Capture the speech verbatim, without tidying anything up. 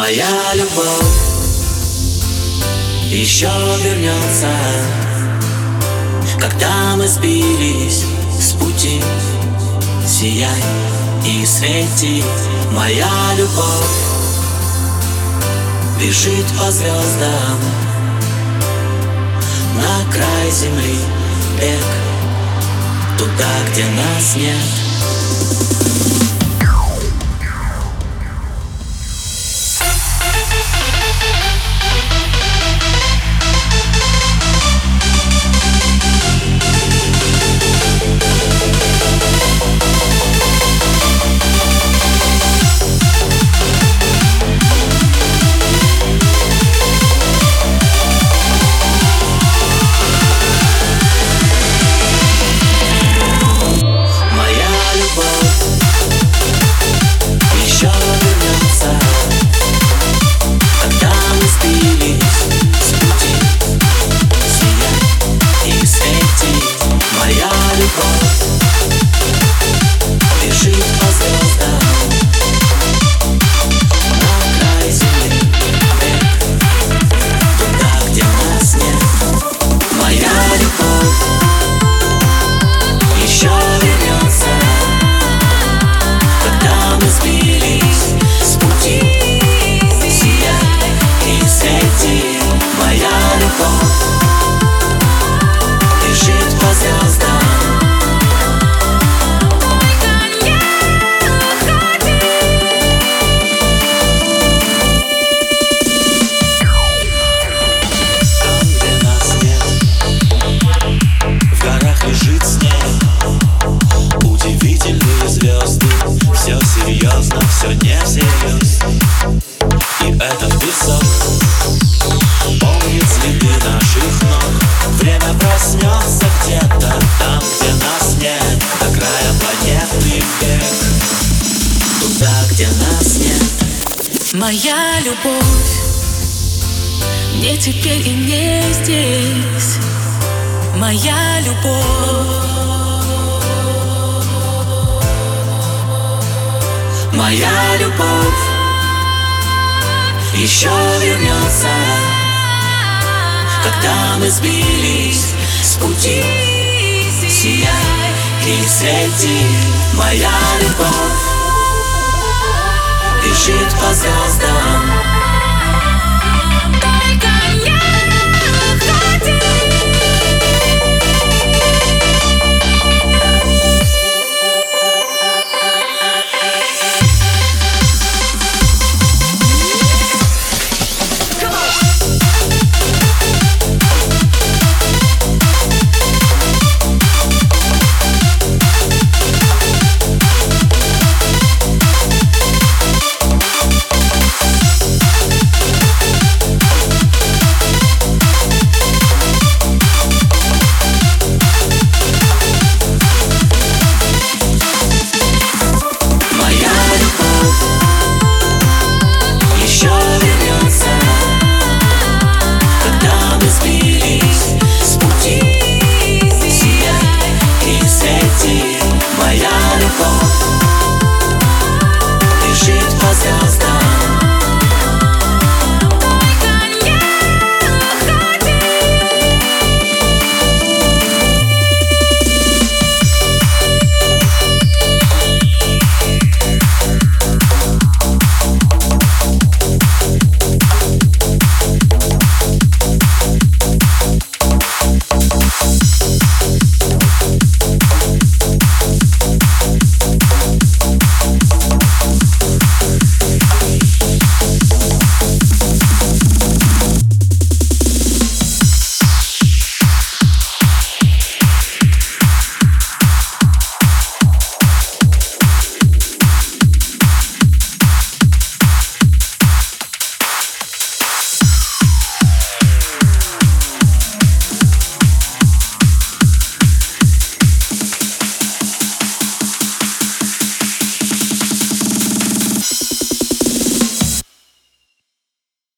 Моя любовь еще вернется, когда мы сбились с пути. Сияй и свети, моя любовь бежит по звездам на край земли, бег туда, где нас нет. Все не всерьез. И этот песок помнит следы наших ног. Время проснется где-то там, где нас нет, до края планеты вверх, туда, где нас нет. Моя любовь не теперь и не здесь. Моя любовь, моя любовь еще вернется, когда мы сбились с пути. Сияй и свети, моя любовь бежит по звездам